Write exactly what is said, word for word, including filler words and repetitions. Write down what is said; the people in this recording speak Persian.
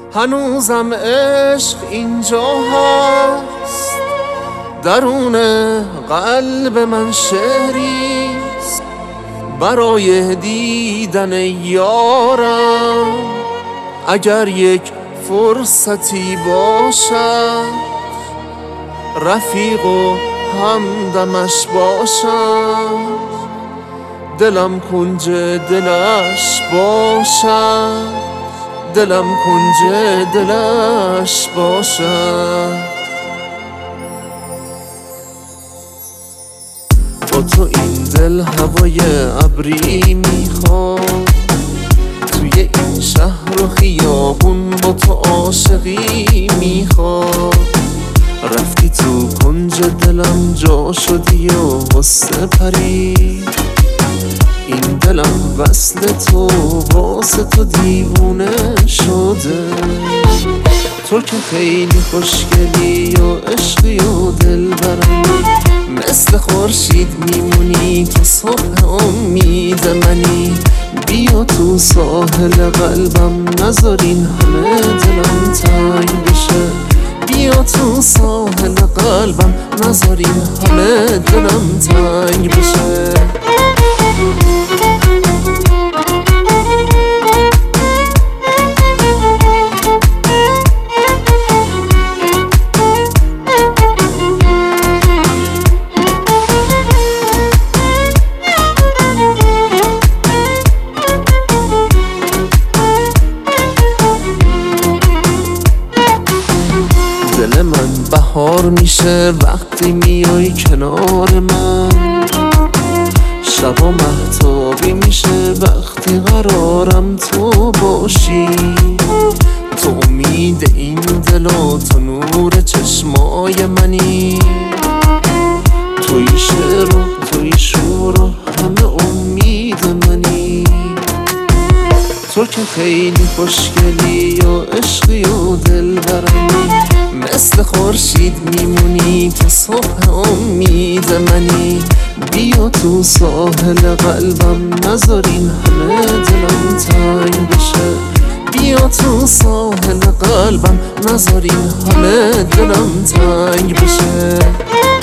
هنوزم عشق اینجا هست، درون قلب من شعریست برای دیدن یارم. اگر یک فرصتی باشد رفیق و همدمش باشم، دلم کنج دلش باشد، دلم کنج دلش باشد. با تو این دل هوای ابری میخواد، توی این شهر و خیابون با تو عاشقی میخواد. رفتی تو کنج دلم جا شدی و غصه پرید، این دلم وصل تو واسه تو دیوونه شده. تو که خیلی خوشگلی و عشقی و دلبرمی، مثل خورشید میمونی تو صبح امید منی. بیا تو ساحل قلبم نذار این همه دلم تنگ بشه، بیا تو ساحل قلبم نذار این همه دلم تنگ بشه. دل من بهار میشه وقتی میای کنار من، شبا مهتابی میشه وقتی قرارم تو باشی. تو امید این دل و تو نور چشمای منی، توی شعر و توی شور و همه امید منی. تو که خیلی خوشگلی و عشقی و دلبرمی، مثل خورشید میمونی تو صبح امید منی. بیا تو ساحل قلبم نذار این همه دلم تنگ بشه، بیا تو ساحل قلبم نذار این همه دلم تنگ بشه.